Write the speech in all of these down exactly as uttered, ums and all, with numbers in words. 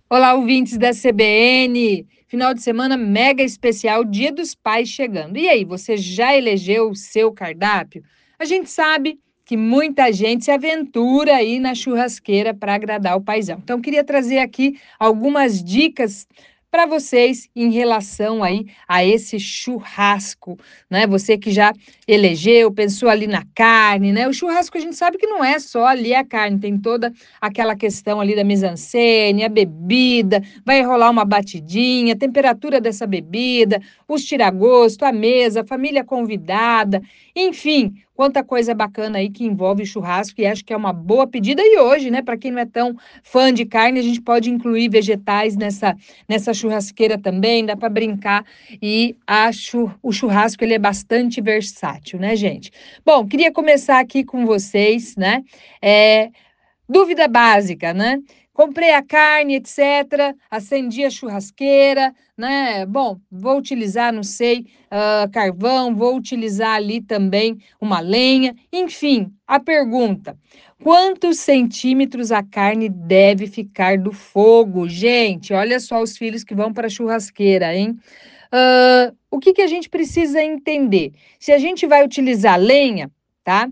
Olá, ouvintes da C B N. Final de semana mega especial, Dia dos Pais chegando. E aí, você já elegeu o seu cardápio? A gente sabe que muita gente se aventura aí na churrasqueira para agradar o paizão. Então, queria trazer aqui algumas dicas para vocês em relação aí a esse churrasco, né? Você que já elegeu, pensou ali na carne, né? O churrasco a gente sabe que não é só ali a carne, tem toda aquela questão ali da mise-en-scène, a bebida, vai rolar uma batidinha, a temperatura dessa bebida, os tira-gosto, a mesa, a família convidada, enfim, quanta coisa bacana aí que envolve churrasco e acho que é uma boa pedida. E hoje, né, para quem não é tão fã de carne, a gente pode incluir vegetais nessa, nessa churrasqueira também, dá para brincar e acho o churrasco ele é bastante versátil, né, gente? Bom, queria começar aqui com vocês, né? É, Dúvida básica, né? Comprei a carne, etcétera, acendi a churrasqueira, né? Bom, vou utilizar, não sei, ah, carvão, vou utilizar ali também uma lenha. Enfim, a pergunta: quantos centímetros a carne deve ficar do fogo? Gente, olha só os filhos que vão para a churrasqueira, hein? Ah, o que que a gente precisa entender? Se a gente vai utilizar lenha, tá?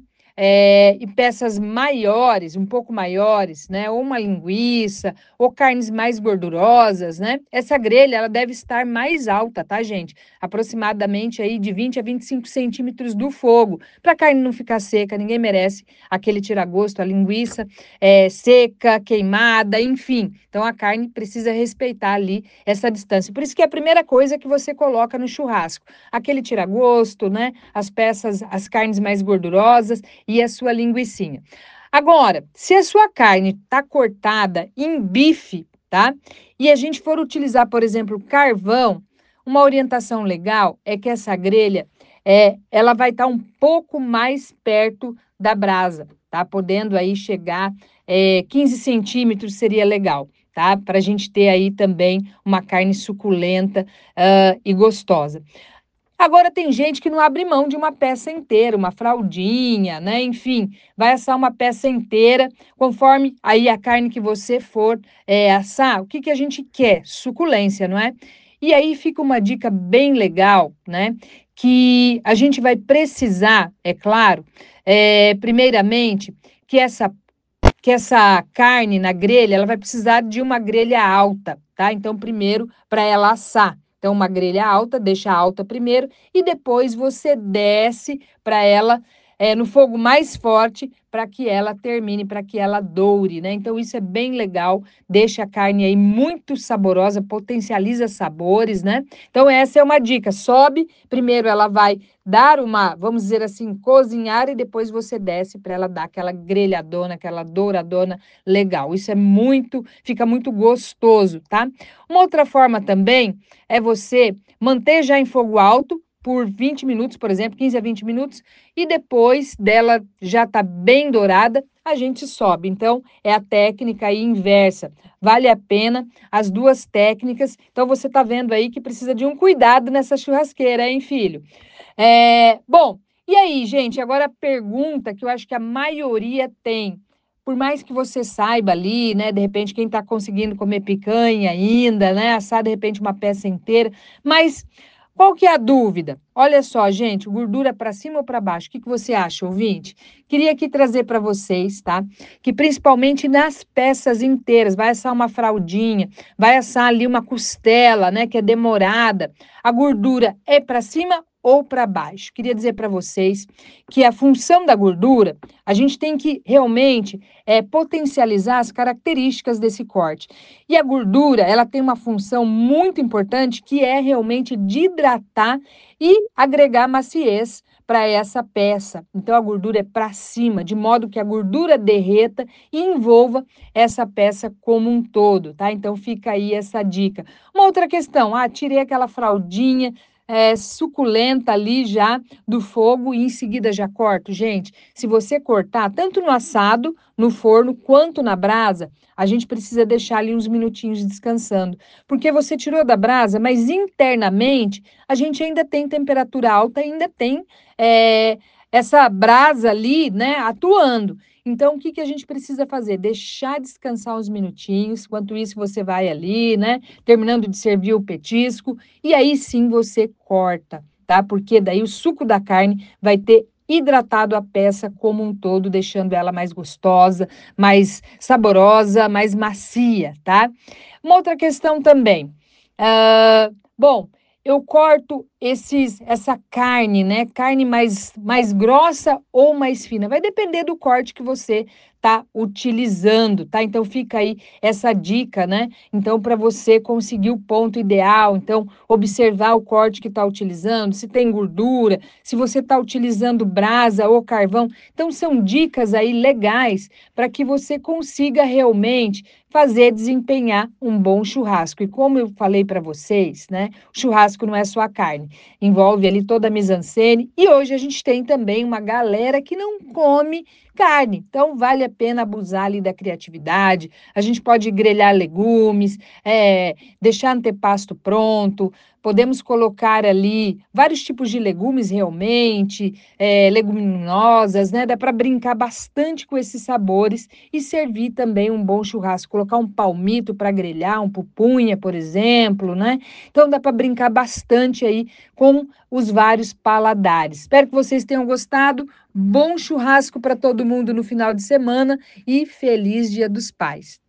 É, e peças maiores, um pouco maiores, né? Ou uma linguiça, ou carnes mais gordurosas, né? Essa grelha, ela deve estar mais alta, tá, gente? Aproximadamente aí de vinte a vinte e cinco centímetros do fogo, para a carne não ficar seca, ninguém merece aquele tira-gosto, a linguiça é, seca, queimada, enfim. Então, a carne precisa respeitar ali essa distância. Por isso que é a primeira coisa que você coloca no churrasco, aquele tira-gosto, né? As peças, as carnes mais gordurosas e a sua linguicinha. Agora, se a sua carne está cortada em bife, tá? E a gente for utilizar, por exemplo, carvão, uma orientação legal é que essa grelha é, ela vai estar tá um pouco mais perto da brasa, tá? Podendo aí chegar é, quinze centímetros seria legal, tá? Para a gente ter aí também uma carne suculenta uh, e gostosa. Agora tem gente que não abre mão de uma peça inteira, uma fraldinha, né? Enfim, vai assar uma peça inteira, conforme aí a carne que você for é, assar, o que que a gente quer? Suculência, não é? E aí fica uma dica bem legal, né? Que a gente vai precisar, é claro, é, primeiramente, que essa que essa carne na grelha, ela vai precisar de uma grelha alta, tá? Então, primeiro, para ela assar. Então, uma grelha alta, deixa alta primeiro, e depois você desce para ela é, no fogo mais forte, para que ela termine, para que ela doure, né? Então, isso é bem legal, deixa a carne aí muito saborosa, potencializa sabores, né? Então, essa é uma dica. Sobe, primeiro ela vai dar uma, vamos dizer assim, cozinhar e depois você desce para ela dar aquela grelhadona, aquela douradona legal. Isso é muito, fica muito gostoso, tá? Uma outra forma também é você manter já em fogo alto por vinte minutos, por exemplo, quinze a vinte minutos, e depois dela já tá bem dourada, a gente sobe. Então, é a técnica aí inversa. Vale a pena as duas técnicas. Então, você tá vendo aí que precisa de um cuidado nessa churrasqueira, hein, filho? É, bom, e aí, gente, agora a pergunta que eu acho que a maioria tem, por mais que você saiba ali, né, de repente quem está conseguindo comer picanha ainda, né, assar de repente uma peça inteira, mas qual que é a dúvida? Olha só, gente, gordura para cima ou para baixo? O que que você acha, ouvinte? Queria aqui trazer para vocês, tá? Que principalmente nas peças inteiras, vai assar uma fraldinha, vai assar ali uma costela, né, que é demorada. A gordura é para cima ou para baixo? Queria dizer para vocês que a função da gordura, a gente tem que realmente é, potencializar as características desse corte. E a gordura, ela tem uma função muito importante que é realmente de hidratar e agregar maciez para essa peça. Então a gordura é para cima, de modo que a gordura derreta e envolva essa peça como um todo, tá? Então fica aí essa dica. Uma outra questão, ah, tirei aquela fraldinha, é, suculenta ali já do fogo e em seguida já corto. Gente, se você cortar tanto no assado, no forno, quanto na brasa, a gente precisa deixar ali uns minutinhos descansando. Porque você tirou da brasa, mas internamente a gente ainda tem temperatura alta, ainda tem é, essa brasa ali, né, atuando. Então, o que que a gente precisa fazer? Deixar descansar uns minutinhos, enquanto isso você vai ali, né, terminando de servir o petisco, e aí sim você corta, tá? Porque daí o suco da carne vai ter hidratado a peça como um todo, deixando ela mais gostosa, mais saborosa, mais macia, tá? Uma outra questão também, hã, bom, eu corto esses essa carne, né, carne mais mais grossa ou mais fina, vai depender do corte que você tá utilizando, tá? Então fica aí essa dica, né, então para você conseguir o ponto ideal, então observar o corte que tá utilizando, se tem gordura, se você tá utilizando brasa ou carvão. Então são dicas aí legais para que você consiga realmente fazer desempenhar um bom churrasco. E como eu falei para vocês, né, o churrasco não é só a carne, envolve ali toda a mise-en-scène e hoje a gente tem também uma galera que não come carne, então vale a pena abusar ali da criatividade, a gente pode grelhar legumes, eh, deixar antepasto pronto, podemos colocar ali vários tipos de legumes realmente, eh, leguminosas, né, dá para brincar bastante com esses sabores e servir também um bom churrasco, colocar um palmito para grelhar, um pupunha, por exemplo, né. Então dá para brincar bastante aí com os vários paladares. Espero que vocês tenham gostado, bom churrasco para todo mundo no final de semana e feliz Dia dos Pais.